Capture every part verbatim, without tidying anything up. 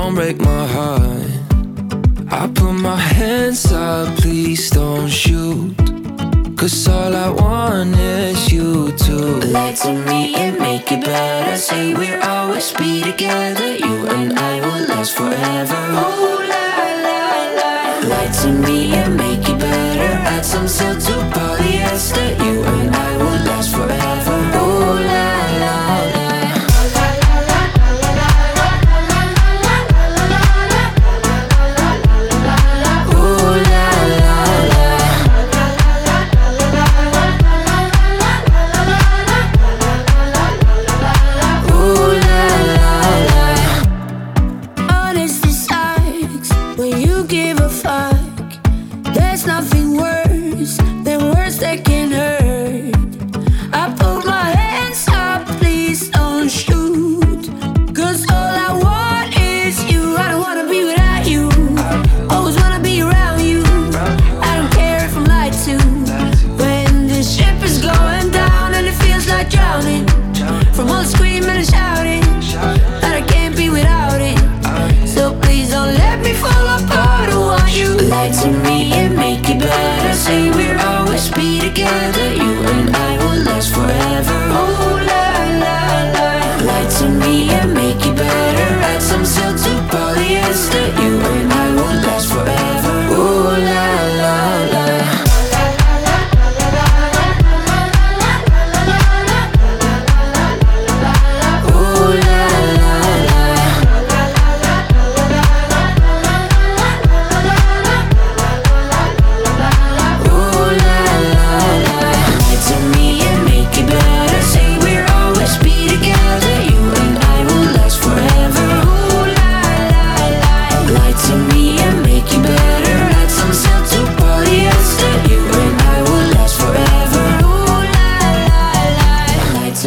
don't break my heart. I put my hands up, please don't shoot. Cause all I want is you to lie to me and make it better. Say we'll always be together. You and I will last forever. Oh, lie, lie, lie. Lie to me and make it better. Add some silk to polyester. You and I will last forever. Oh, lie, lie, lie.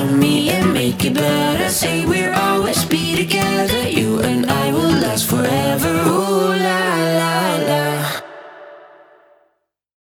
Say we'll always be together. You and I will last forever.